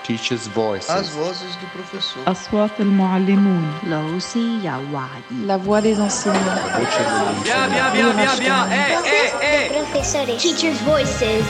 Teachers' Voices. As vozes do professor. أصوات المعلمون. La voix des enseignants. Bien. Professores. Teachers' Voices.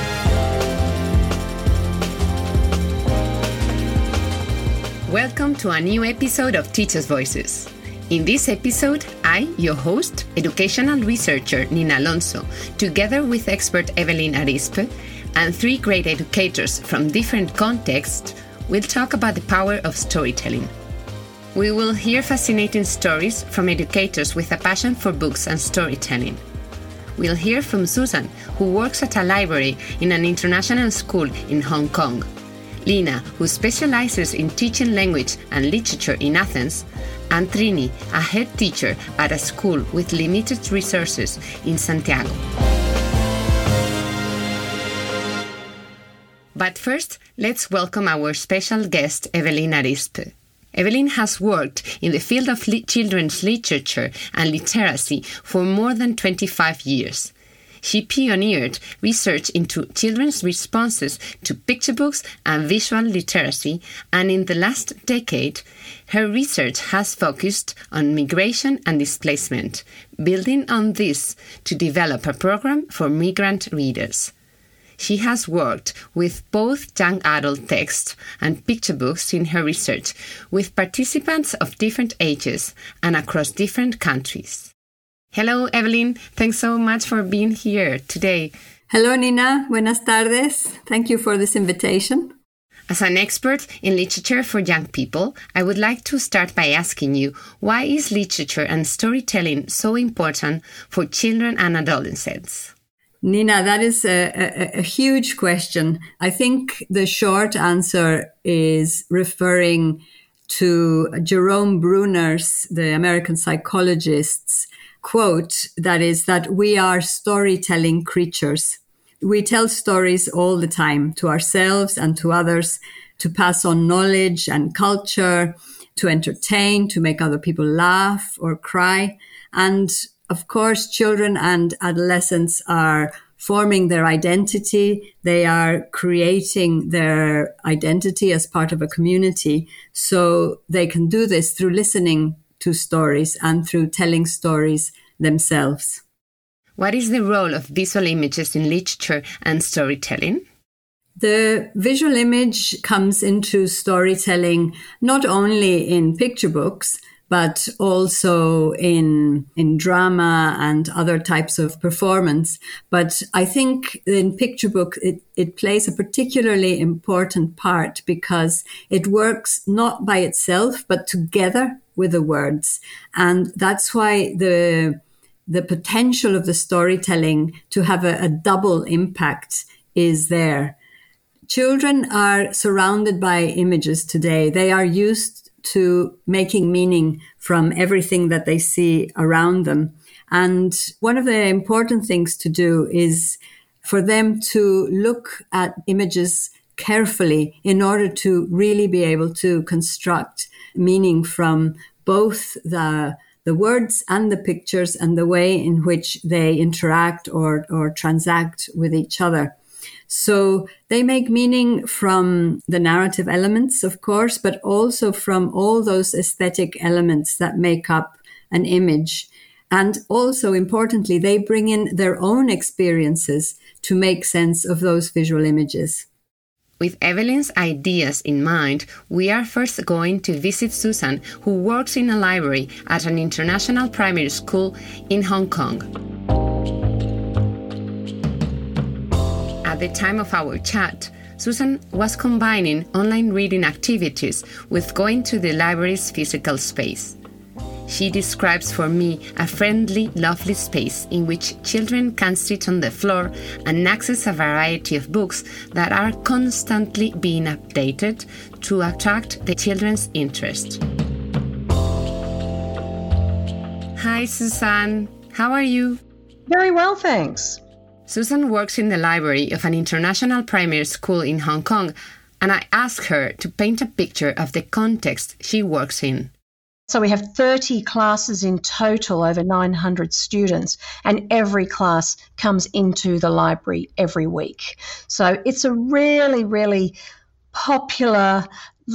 Welcome to a new episode of Teachers' Voices. In this episode, I, your host, educational researcher Nina Alonso, together with expert Evelyn Arispe, and three great educators from different contexts, will talk about the power of storytelling. We will hear fascinating stories from educators with a passion for books and storytelling. We'll hear from Susan, who works at a library in an international school in Hong Kong, Lina, who specializes in teaching language and literature in Athens, and Trini, a head teacher at a school with limited resources in Santiago. But first, let's welcome our special guest, Evelyn Arispe. Evelyn has worked in the field of children's literature and literacy for more than 25 years. She pioneered research into children's responses to picture books and visual literacy, and in the last decade, her research has focused on migration and displacement, building on this to develop a program for migrant readers. She has worked with both young adult text and picture books in her research, with participants of different ages and across different countries. Hello, Evelyn. Thanks so much for being here today. Hello, Nina. Buenas tardes. Thank you for this invitation. As an expert in literature for young people, I would like to start by asking you, why is literature and storytelling so important for children and adolescents? Nina, that is a huge question. I think the short answer is referring to Jerome Bruner's, the American psychologist's, quote, that is that we are storytelling creatures. We tell stories all the time to ourselves and to others to pass on knowledge and culture, to entertain, to make other people laugh or cry. And of course, children and adolescents are forming their identity. They are creating their identity as part of a community. So they can do this through listening to stories and through telling stories themselves. What is the role of visual images in literature and storytelling? The visual image comes into storytelling not only in picture books, but also in drama and other types of performance. But I think in picture book, it plays a particularly important part because it works not by itself, but together with the words. And that's why the potential of the storytelling to have a double impact is there. Children are surrounded by images today. They are used to making meaning from everything that they see around them. And one of the important things to do is for them to look at images carefully in order to really be able to construct meaning from both the words and the pictures and the way in which they interact or transact with each other. So they make meaning from the narrative elements, of course, but also from all those aesthetic elements that make up an image. And also, importantly, they bring in their own experiences to make sense of those visual images. With Evelyn's ideas in mind, we are first going to visit Susan, who works in a library at an international primary school in Hong Kong. At the time of our chat, Susan was combining online reading activities with going to the library's physical space. She describes for me a friendly, lovely space in which children can sit on the floor and access a variety of books that are constantly being updated to attract the children's interest. Hi, Susan. How are you? Very well, thanks. Susan works in the library of an international primary school in Hong Kong, and I asked her to paint a picture of the context she works in. So we have 30 classes in total, over 900 students, and every class comes into the library every week. So it's a really, really popular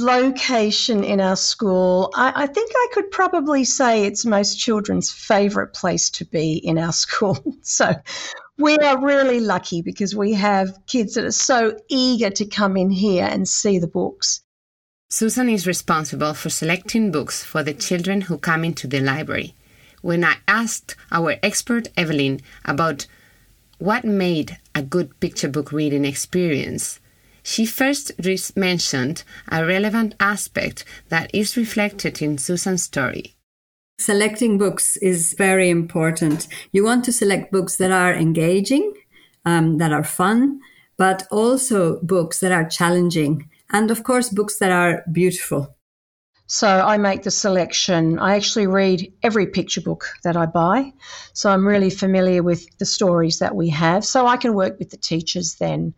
location in our school. I think I could probably say it's most children's favourite place to be in our school. So we are really lucky because we have kids that are so eager to come in here and see the books. Susan is responsible for selecting books for the children who come into the library. When I asked our expert Evelyn about what made a good picture book reading experience, she first mentioned a relevant aspect that is reflected in Susan's story. Selecting books is very important. You want to select books that are engaging, that are fun, but also books that are challenging, and of course books that are beautiful. So I make the selection. I actually read every picture book that I buy. So I'm really familiar with the stories that we have. So I can work with the teachers then,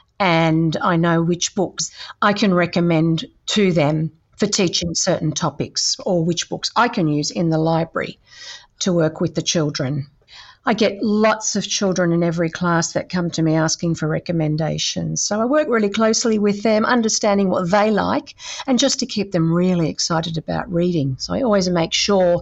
and I know which books I can recommend to them for teaching certain topics, or which books I can use in the library to work with the children. I get lots of children in every class that come to me asking for recommendations. So I work really closely with them, understanding what they like, and just to keep them really excited about reading. So I always make sure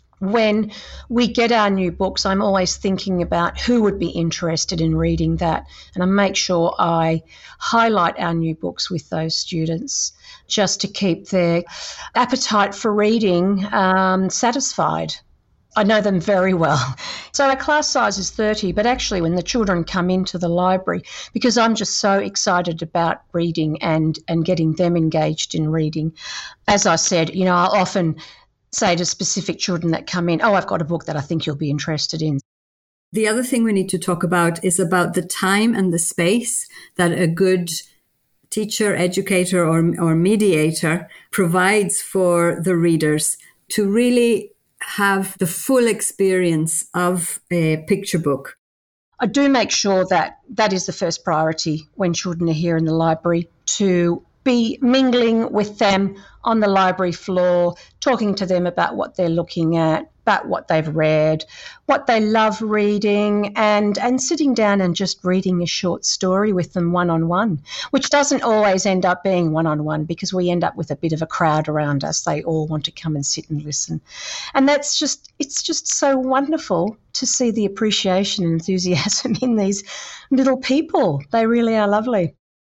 when we get our new books, I'm always thinking about who would be interested in reading that. And I make sure I highlight our new books with those students just to keep their appetite for reading satisfied. I know them very well. So our class size is 30, but actually when the children come into the library, because I'm just so excited about reading and getting them engaged in reading, as I said, I'll often say to specific children that come in, I've got a book that I think you'll be interested in. The other thing we need to talk about is about the time and the space that a good teacher, educator, or mediator provides for the readers to really have the full experience of a picture book. I do make sure that is the first priority when children are here in the library, to be mingling with them on the library floor, talking to them about what they're looking at, about what they've read, what they love reading, and sitting down and just reading a short story with them one-on-one, which doesn't always end up being one-on-one because we end up with a bit of a crowd around us. They all want to come and sit and listen. And it's just so wonderful to see the appreciation and enthusiasm in these little people. They really are lovely.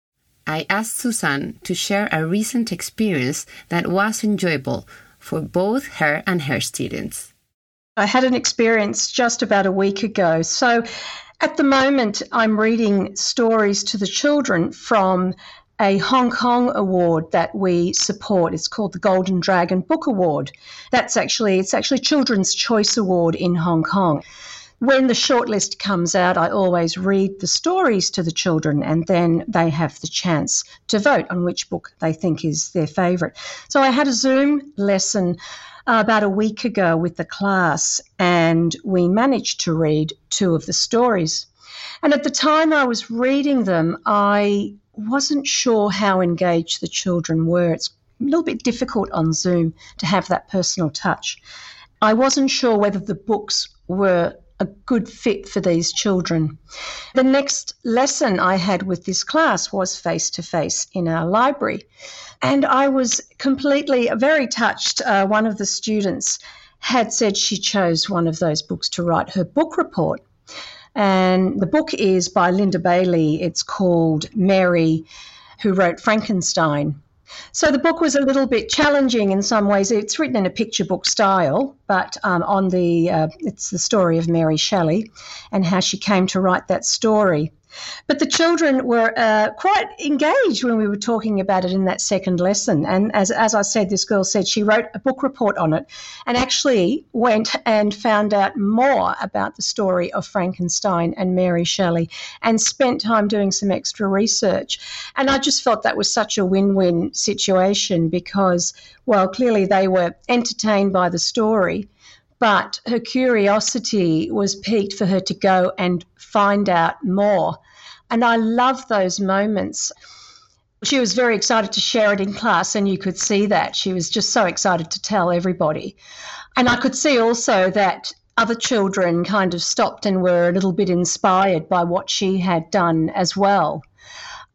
I asked Susan to share a recent experience that was enjoyable for both her and her students. I had an experience just about a week ago. So at the moment, I'm reading stories to the children from a Hong Kong award that we support. It's called the Golden Dragon Book Award. It's actually Children's Choice Award in Hong Kong. When the shortlist comes out, I always read the stories to the children, and then they have the chance to vote on which book they think is their favourite. So I had a Zoom lesson about a week ago with the class, and we managed to read 2 of the stories. And at the time I was reading them, I wasn't sure how engaged the children were. It's a little bit difficult on Zoom to have that personal touch. I wasn't sure whether the books were a good fit for these children. The next lesson I had with this class was face-to-face in our library. And I was very touched. One of the students had said she chose one of those books to write her book report. And the book is by Linda Bailey. It's called Mary, Who Wrote Frankenstein. So the book was a little bit challenging in some ways. It's written in a picture book style, but it's the story of Mary Shelley and how she came to write that story. But the children were quite engaged when we were talking about it in that second lesson. And as I said, this girl said she wrote a book report on it and actually went and found out more about the story of Frankenstein and Mary Shelley and spent time doing some extra research. And I just felt that was such a win-win situation because, well, clearly they were entertained by the story, but her curiosity was piqued for her to go and find out more. And I love those moments. She was very excited to share it in class, and you could see that. She was just so excited to tell everybody. And I could see also that other children kind of stopped and were a little bit inspired by what she had done as well.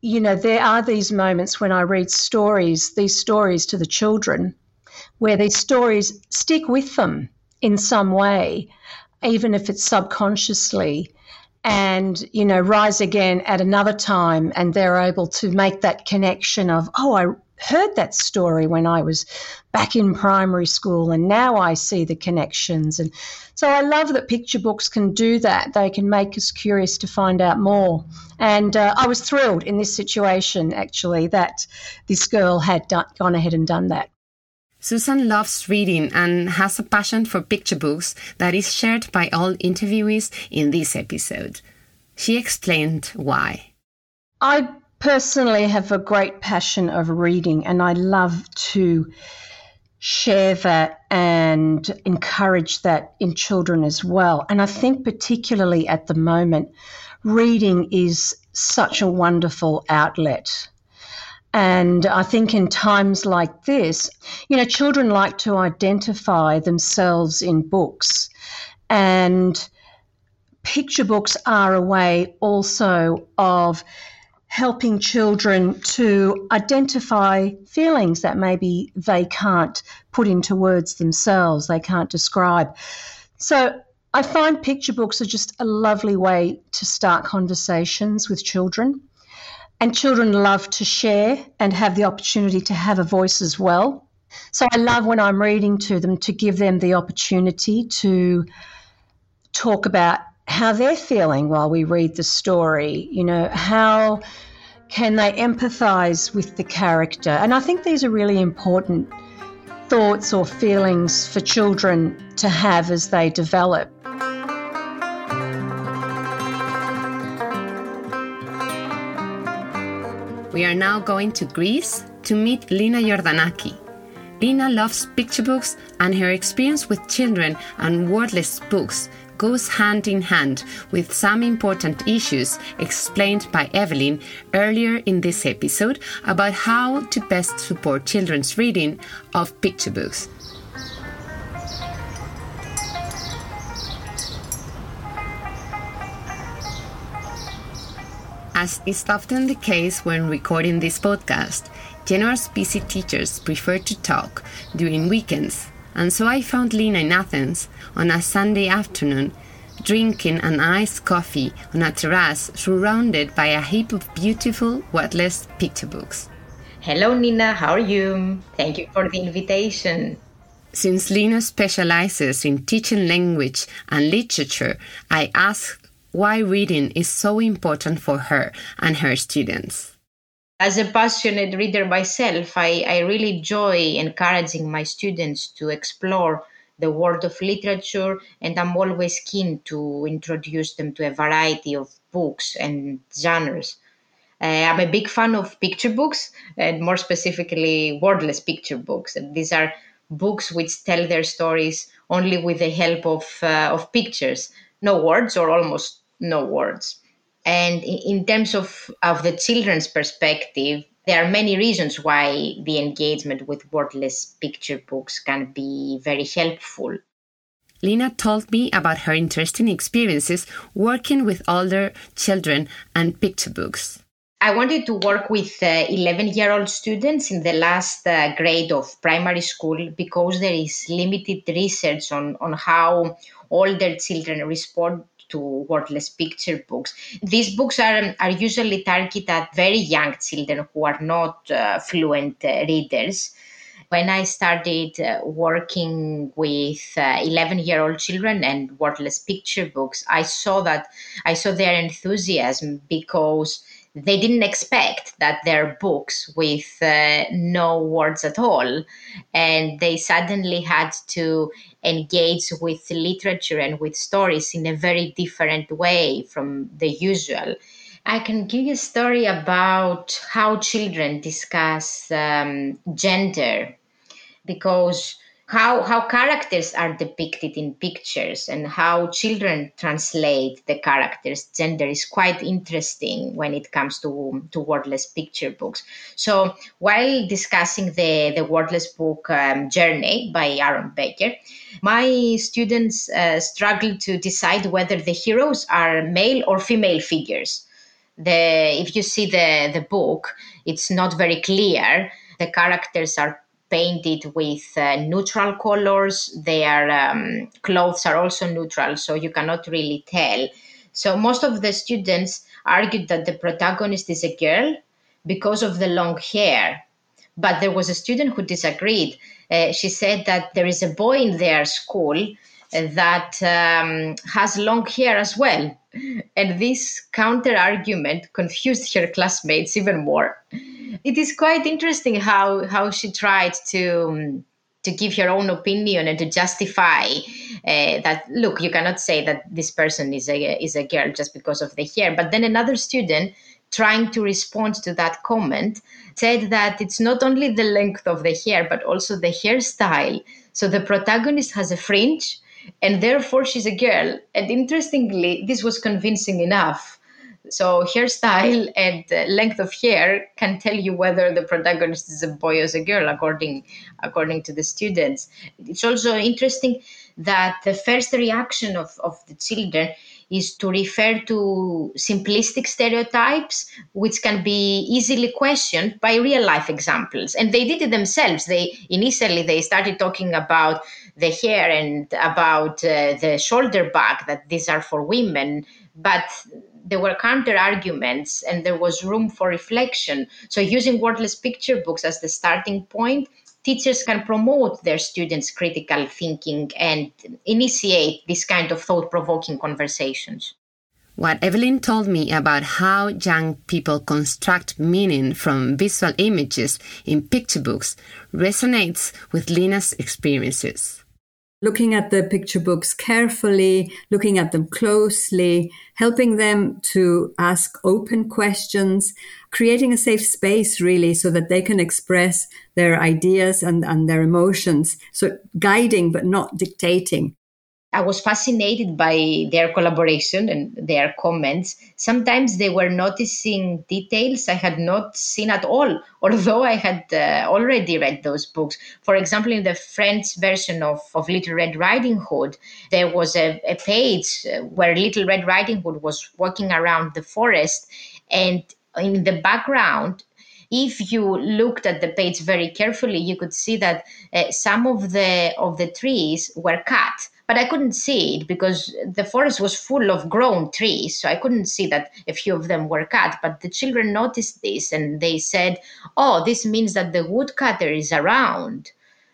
there are these moments when I read these stories to the children, where these stories stick with them in some way, even if it's subconsciously, and, rise again at another time, and they're able to make that connection of, I heard that story when I was back in primary school, and now I see the connections. And so I love that picture books can do that. They can make us curious to find out more. And I was thrilled in this situation, actually, that this girl had gone ahead and done that. Susan loves reading and has a passion for picture books that is shared by all interviewees in this episode. She explained why. I personally have a great passion of reading, and I love to share that and encourage that in children as well. And I think particularly at the moment, reading is such a wonderful outlet. And I think in times like this, children like to identify themselves in books, and picture books are a way also of helping children to identify feelings that maybe they can't put into words themselves, they can't describe. So I find picture books are just a lovely way to start conversations with children. And children love to share and have the opportunity to have a voice as well. So I love when I'm reading to them to give them the opportunity to talk about how they're feeling while we read the story. How can they empathise with the character? And I think these are really important thoughts or feelings for children to have as they develop. We are now going to Greece to meet Lina Jordanaki. Lina loves picture books, and her experience with children and wordless books goes hand in hand with some important issues explained by Evelyn earlier in this episode about how to best support children's reading of picture books. As is often the case when recording this podcast, generous busy teachers prefer to talk during weekends, and so I found Lina in Athens on a Sunday afternoon, drinking an iced coffee on a terrace surrounded by a heap of beautiful wordless picture books. Hello Nina, how are you? Thank you for the invitation. Since Lina specializes in teaching language and literature, I asked why reading is so important for her and her students. As a passionate reader myself, I really enjoy encouraging my students to explore the world of literature, and I'm always keen to introduce them to a variety of books and genres. I'm a big fan of picture books, and more specifically, wordless picture books. And these are books which tell their stories only with the help of pictures, no words or almost no words. And in terms of the children's perspective, there are many reasons why the engagement with wordless picture books can be very helpful. Lina told me about her interesting experiences working with older children and picture books. I wanted to work with 11-year-old students in the last grade of primary school because there is limited research on how older children respond to wordless picture books. These books are usually targeted at very young children who are not fluent readers. When I started working with 11-year-old children and wordless picture books, I saw their enthusiasm because they didn't expect that there are books with no words at all, and they suddenly had to engage with literature and with stories in a very different way from the usual. I can give you a story about how children discuss gender, because how characters are depicted in pictures and how children translate the characters' gender is quite interesting when it comes to wordless picture books. So while discussing the wordless book Journey by Aaron Becker, my students struggled to decide whether the heroes are male or female figures. If you see the book, it's not very clear. The characters are painted with neutral colors. Their clothes are also neutral, so you cannot really tell. So most of the students argued that the protagonist is a girl because of the long hair. But there was a student who disagreed. She said that there is a boy in their school that has long hair as well. And this counter-argument confused her classmates even more. It is quite interesting how she tried to give her own opinion and to justify that, look, you cannot say that this person is a girl just because of the hair. But then another student, trying to respond to that comment, said that it's not only the length of the hair, but also the hairstyle. So the protagonist has a fringe, and therefore she's a girl. And interestingly, this was convincing enough. So hairstyle and length of hair can tell you whether the protagonist is a boy or a girl, according to the students. It's also interesting that the first reaction of the children is to refer to simplistic stereotypes, which can be easily questioned by real life examples. And they did it themselves. Initially they started talking about the hair and about the shoulder bag, that these are for women, but there were counter arguments and there was room for reflection. So using wordless picture books as the starting point, teachers can promote their students' critical thinking and initiate this kind of thought-provoking conversations. What Evelyn told me about how young people construct meaning from visual images in picture books resonates with Lina's experiences. Looking at the picture books carefully, looking at them closely, helping them to ask open questions, creating a safe space really so that they can express their ideas and their emotions. So guiding but not dictating. I was fascinated by their collaboration and their comments. Sometimes they were noticing details I had not seen at all, although I had already read those books. For example, in the French version of Little Red Riding Hood, there was a page where Little Red Riding Hood was walking around the forest, and in the background, if you looked at the page very carefully, you could see that some of the trees were cut. But I couldn't see it because the forest was full of grown trees. So I couldn't see that a few of them were cut. But the children noticed this and they said, oh, this means that the woodcutter is around.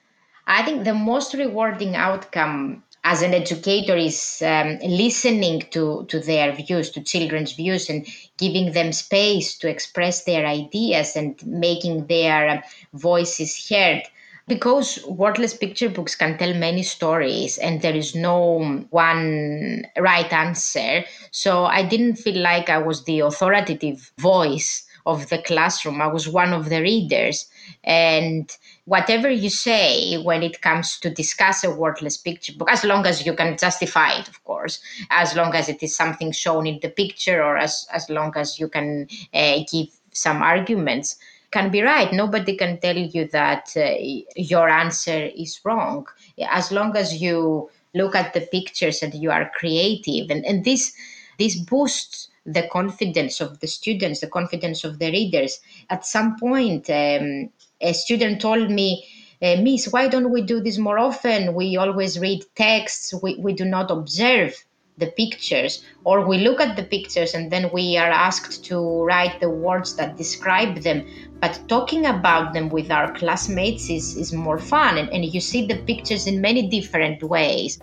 I think the most rewarding outcome as an educator is listening to their views, to children's views, and giving them space to express their ideas and making their voices heard. Because wordless picture books can tell many stories and there is no one right answer, so I didn't feel like I was the authoritative voice of the classroom. I was one of the readers. And whatever you say when it comes to discuss a wordless picture book, as long as you can justify it, of course, as long as it is something shown in the picture, or as long as you can give some arguments, can be right. Nobody can tell you that your answer is wrong. As long as you look at the pictures and you are creative. And this boosts the confidence of the students, the confidence of the readers. At some point, a student told me, Miss, why don't we do this more often? We always read texts. We do not observe the pictures, or we look at the pictures and then we are asked to write the words that describe them. But talking about them with our classmates is more fun, and you see the pictures in many different ways.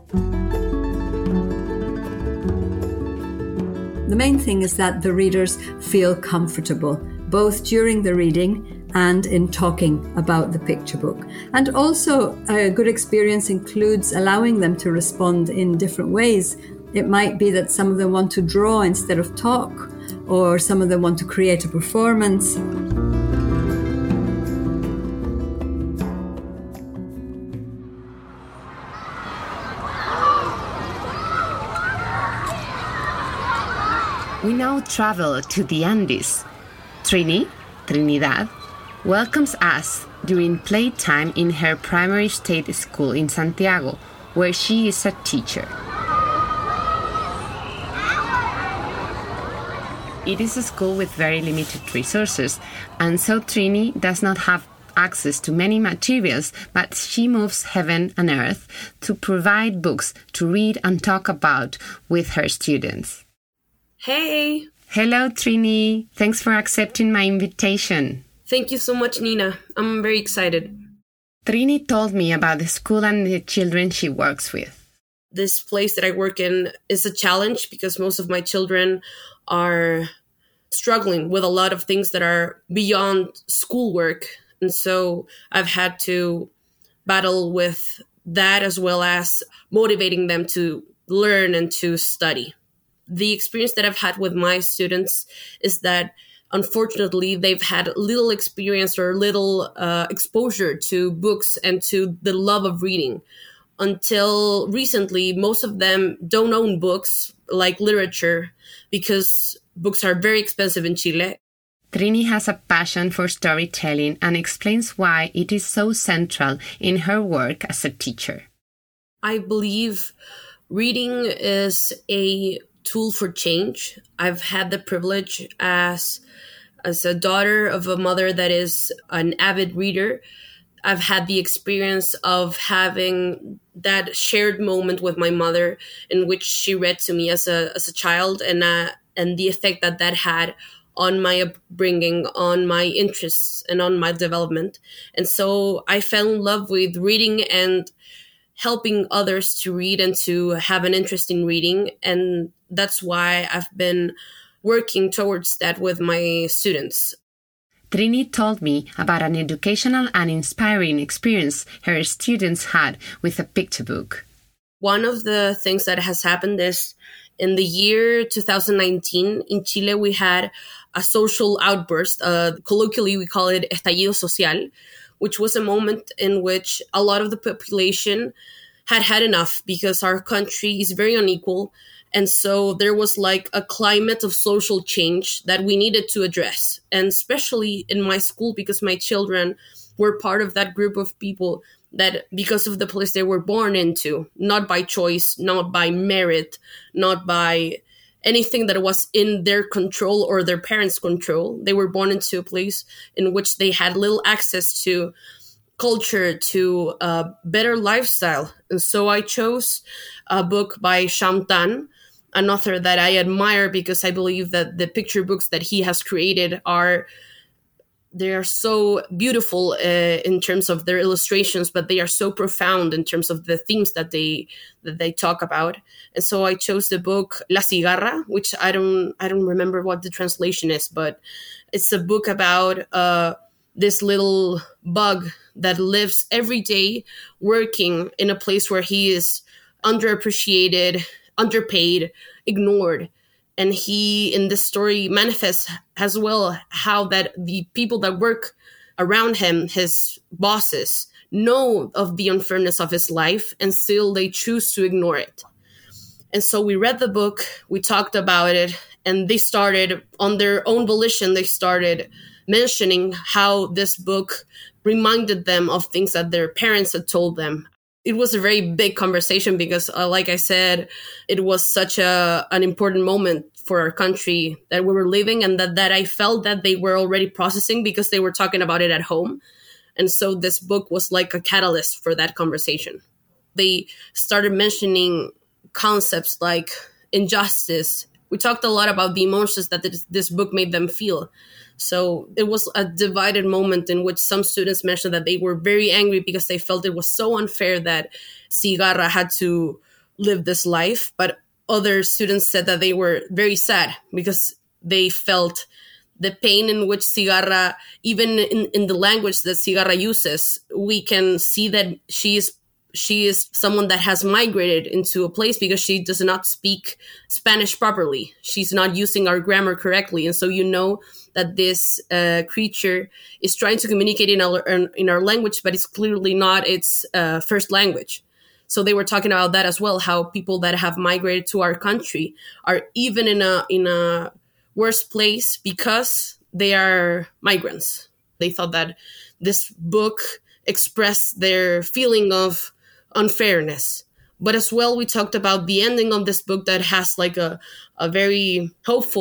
The main thing is that the readers feel comfortable, both during the reading and in talking about the picture book. And also a good experience includes allowing them to respond in different ways. It might be that some of them want to draw instead of talk, or some of them want to create a performance. We now travel to the Andes. Trinidad, welcomes us during playtime in her primary state school in Santiago, where she is a teacher. it is a school with very limited resources, and so Trini does not have access to many materials, but she moves heaven and earth to provide books to read and talk about with her students. Hey! Hello, Trini. Thanks for accepting my invitation. Thank you so much, Nina. I'm very excited. Trini told me about the school and the children she works with. This place that I work in is a challenge because most of my children are struggling with a lot of things that are beyond schoolwork. And so I've had to battle with that as well as motivating them to learn and to study. The experience that I've had with my students is that unfortunately, they've had little experience or little exposure to books and to the love of reading. Until recently, most of them don't own books like literature because books are very expensive in Chile. Trini has a passion for storytelling and explains why it is so central in her work as a teacher. I believe reading is a tool for change. I've had the privilege as a daughter of a mother that is an avid reader. I've had the experience of having that shared moment with my mother in which she read to me as a child and the effect that had on my upbringing, on my interests, and on my development. And so I fell in love with reading and helping others to read and to have an interest in reading. And that's why I've been working towards that with my students. Trini told me about an educational and inspiring experience her students had with a picture book. One of the things that has happened is in the year 2019, in Chile, we had a social outburst. Colloquially, we call it estallido social, which was a moment in which a lot of the population had enough because our country is very unequal. And so there was like a climate of social change that we needed to address. And especially in my school, because my children were part of that group of people that because of the place they were born into, not by choice, not by merit, not by anything that was in their control or their parents' control. They were born into a place in which they had little access to culture, to a better lifestyle. And so I chose a book by Shyam Tan, an author that I admire because I believe that the picture books that he has created are so beautiful in terms of their illustrations, but they are so profound in terms of the themes that they talk about. And so I chose the book La Cigarra, which I don't remember what the translation is, but it's a book about this little bug that lives every day working in a place where he is underappreciated, underpaid, ignored. And he, in this story, manifests as well how that the people that work around him, his bosses, know of the unfairness of his life and still they choose to ignore it. And so we read the book, we talked about it, and they started, on their own volition, they started mentioning how this book reminded them of things that their parents had told them. It was a very big conversation because, like I said, it was such an important moment for our country that we were living and that I felt that they were already processing because they were talking about it at home. And so this book was like a catalyst for that conversation. They started mentioning concepts like injustice. We talked a lot about the emotions that this book made them feel. So it was a divided moment in which some students mentioned that they were very angry because they felt it was so unfair that Cigarra had to live this life. But other students said that they were very sad because they felt the pain in which Cigarra, even in the language that Cigarra uses, we can see that she is someone that has migrated into a place because she does not speak Spanish properly. She's not using our grammar correctly. And so you know that this creature is trying to communicate in our language, but it's clearly not its first language. So they were talking about that as well, how people that have migrated to our country are even in a worse place because they are migrants. They thought that this book expressed their feeling of unfairness. But as well, we talked about the ending of this book that has like a very hopeful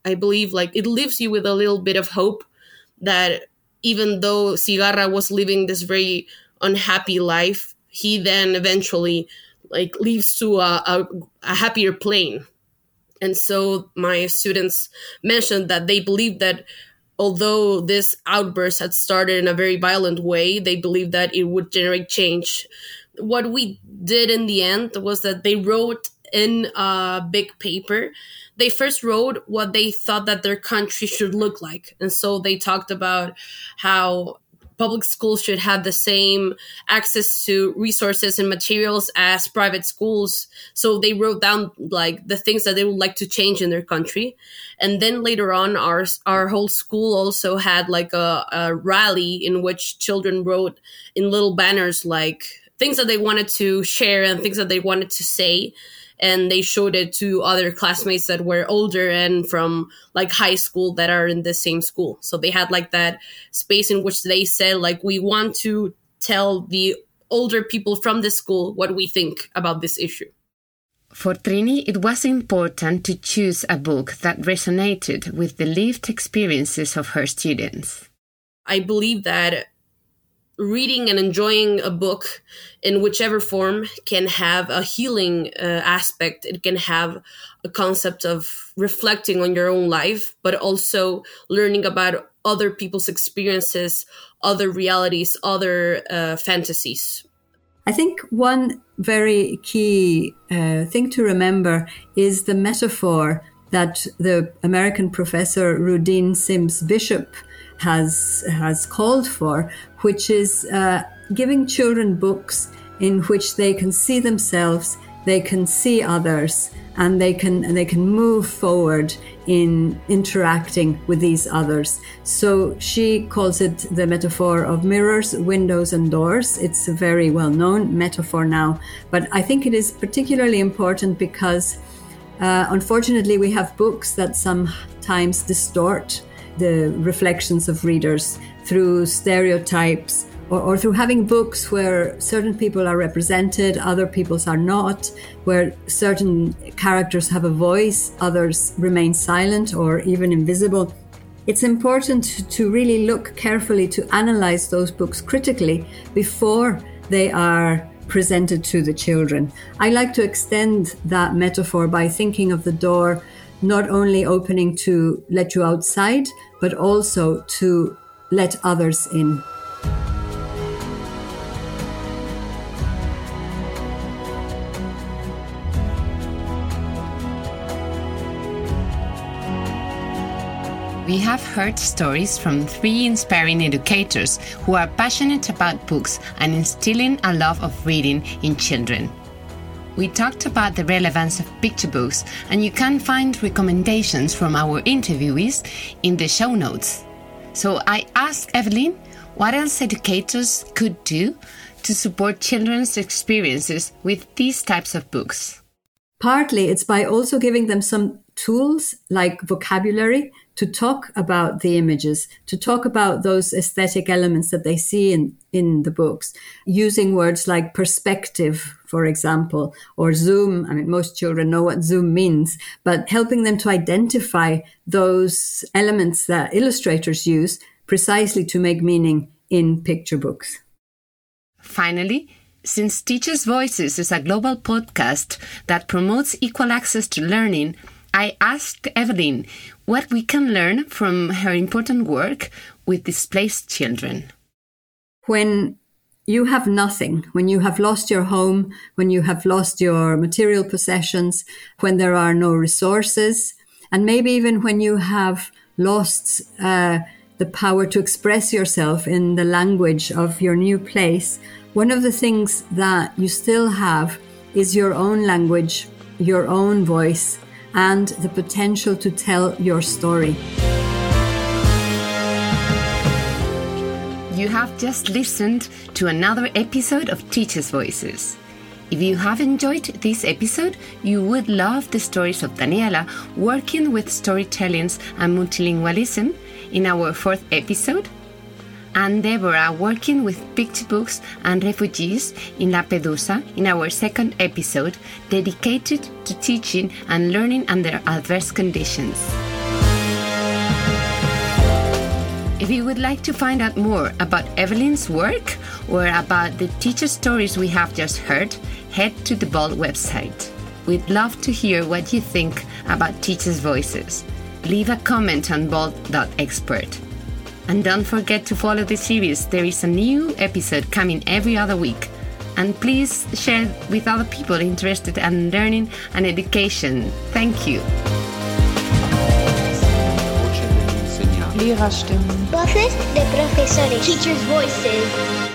I believe like it leaves you with a little bit of hope that even though Cigarra was living this very unhappy life, he then eventually like leaves to a happier plane. And so my students mentioned that they believed that although this outburst had started in a very violent way, they believed that it would generate change. What we did in the end was that they wrote in a big paper. They first wrote what they thought that their country should look like. And so they talked about how public schools should have the same access to resources and materials as private schools. So they wrote down like the things that they would like to change in their country. And then later on, our whole school also had like a rally in which children wrote in little banners like things that they wanted to share and things that they wanted to say. And they showed it to other classmates that were older and from like high school that are in the same school. So they had like that space in which they said, like, we want to tell the older people from the school what we think about this issue. For Trini, it was important to choose a book that resonated with the lived experiences of her students. I believe that reading and enjoying a book in whichever form can have a healing aspect. It can have a concept of reflecting on your own life, but also learning about other people's experiences, other realities, other fantasies. I think one very key thing to remember is the metaphor that the American professor Rudine Sims Bishop has called for, which is giving children books in which they can see themselves, they can see others, and they can move forward in interacting with these others. So she calls it the metaphor of mirrors, windows, and doors. It's a very well-known metaphor now, but I think it is particularly important because unfortunately we have books that sometimes distort the reflections of readers through stereotypes or through having books where certain people are represented, other peoples are not, where certain characters have a voice, others remain silent or even invisible. It's important to really look carefully to analyze those books critically before they are presented to the children. I like to extend that metaphor by thinking of the door not only opening to let you outside, but also to let others in. We have heard stories from 3 inspiring educators who are passionate about books and instilling a love of reading in children. We talked about the relevance of picture books, and you can find recommendations from our interviewees in the show notes. So I asked Evelyn what else educators could do to support children's experiences with these types of books. Partly it's by also giving them some tools like vocabulary to talk about the images, to talk about those aesthetic elements that they see in the books, using words like perspective, for example, or zoom. I mean, most children know what zoom means, but helping them to identify those elements that illustrators use precisely to make meaning in picture books. Finally, since Teachers' Voices is a global podcast that promotes equal access to learning, I asked Evelyn what we can learn from her important work with displaced children. When you have nothing, when you have lost your home, when you have lost your material possessions, when there are no resources, and maybe even when you have lost the power to express yourself in the language of your new place, one of the things that you still have is your own language, your own voice, and the potential to tell your story. You have just listened to another episode of Teachers' Voices. If you have enjoyed this episode, you would love the stories of Daniela working with storytelling and multilingualism in our 4th episode, and Deborah working with picture books and refugees in Lampedusa in our 2nd episode dedicated to teaching and learning under adverse conditions. If you would like to find out more about Evelyn's work or about the teacher stories we have just heard, head to the BOLD website. We'd love to hear what you think about teachers' voices. Leave a comment on bold.expert. And don't forget to follow the series. There is a new episode coming every other week. And please share with other people interested in learning and education. Thank you. Lehrerstimmen. Voces de profesores. Teachers' voices.